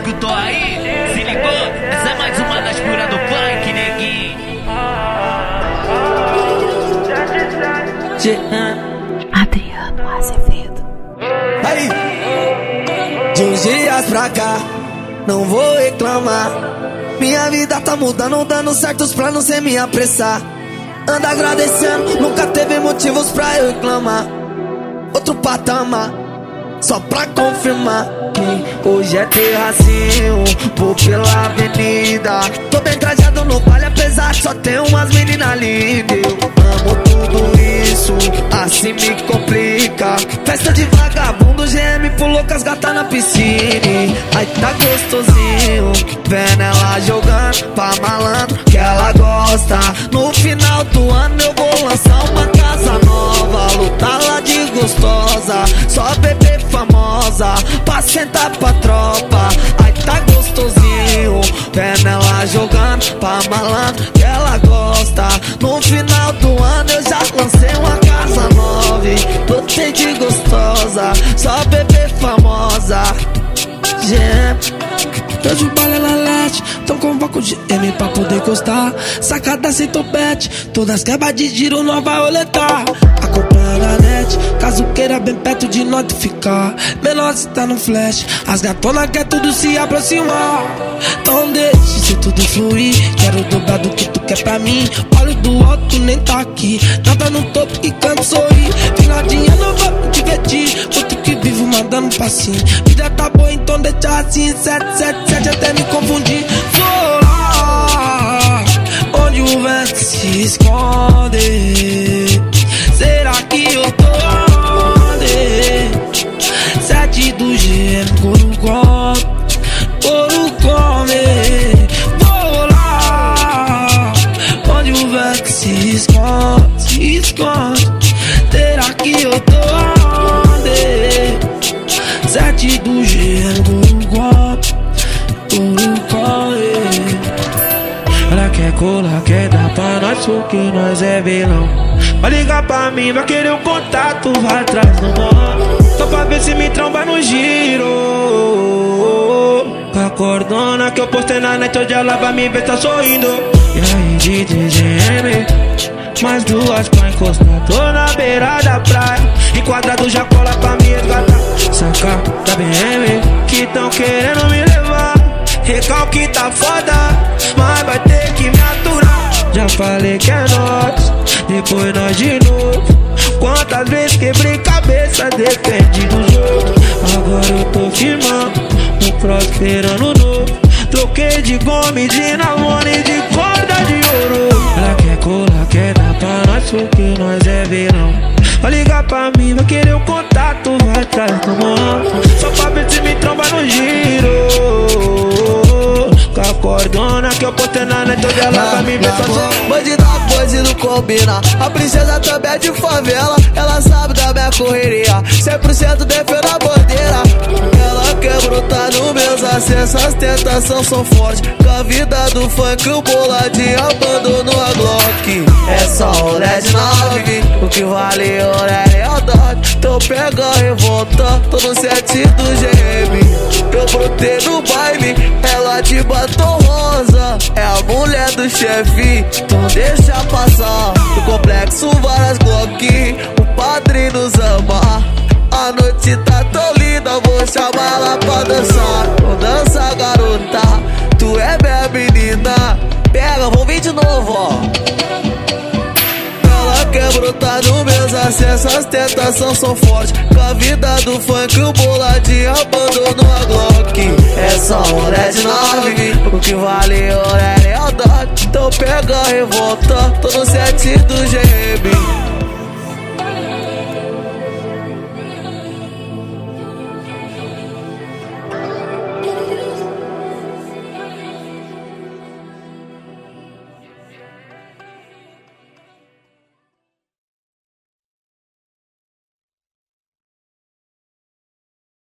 escutou aí? Se ligou? Essa é mais uma das curas do funk, neguinho. Adriano Azevedo. Aí, de uns dias pra cá, não vou reclamar. Minha vida tá mudando, dando certos planos sem me apressar. Anda agradecendo, nunca teve motivos pra eu reclamar. Outro patamar, só pra confirmar que hoje é terracinho, vou pela avenida. Tô bem trajado no baile, apesar de só ter umas meninas lindas. Eu amo tudo isso, assim me complica. Festa de vagabundo, GM pulou com as gatas na piscina. Aí tá gostosinho, vendo ela jogando pra malandro que ela gosta. No final do ano eu vou lançar uma casa nova, lutar lá de gostosa, só bebê famosa, pra sentar pra tropa. Aí tá gostosinho, vendo ela jogando pra malandro que ela gosta. No final do ano eu já lancei uma casa nova, tô cheio de gostosa, só bebê famosa. Hoje o baile ela lete, então convoca o GM pra poder encostar. Sacada sem topete, todas quebras de giro, não vai roletar. Acompanha na net, caso queira bem perto de notificar. Menor se tá no flash, as gatonas quer tudo se aproximar. Então deixe se tudo fluir, quero dobrar do que tu quer pra mim. Olho do alto nem tá aqui, nada no topo que canto sorrir. Finadinha não vai me divertir, outro que vivo mandando passinho. Vida tá boa então deixa assim, 777 até me confundir. Vou lá, onde o vento se esconde. Será que eu tô onde? 7 do GM, couro come. Vou lá, onde o vento se esconde. Será que eu tô onde? 7 do GM, couro come. Ela quer colar, quer dar pra nós porque nós é vilão. Vai ligar pra mim, vai querer um contato, vai atrás do mano. Só pra ver se me tromba no giro. Com a cordona que eu postei na net, hoje ela vai me ver, tá sorrindo. E aí, DJM, mais duas pra encostar. Tô na beira da praia, enquadrado já cola pra me resgatar. Saca da BM, que tão querendo me levar. Recalque tá foda, mas vai ter que me aturar. Já falei que é nós, depois nós de novo. Quantas vezes quebrei cabeça, depende dos outros. Agora eu tô firmando, um prosperando novo. Troquei de gome, de namoro e de corda de ouro. Ela quer colar, quer dar pra nós porque nós é vilão. Vai ligar pra mim, vai querer o contato, vai atrás do mano. Só pra ver se me tromba no giro. Com a cordona que eu postei na net, toda ela vai me ver sozinho. Bandida, bandido combina. A princesa também é de favela, ela sabe da minha correria. 100% defendo a bandeira. Ela quer brotar nos meus acessos, as tentações são fortes. Com a vida do funk, o boladinho abandonou a Glock. É só o LED 9, o que vale é lealdade. Então pega a revolta, tô no 7 do GM. Eu brotei no baile, ela de batom rosa. É a mulher do chefe, então deixa passar. No complexo várias Glock, o padrinho nos ama. A noite tá tão linda, vou chamar ela pra dançar. Vou dançar, garota, tu é minha menina. Pega, vamos vir de novo, ó. Ela quer brotar nos meus acessos, as tentações são fortes. Com a vida do funk, o boladinho abandonou a Glock. É só um LED 9, o que vale é lealdade. Então pega a revolta, tô no 7 do GM.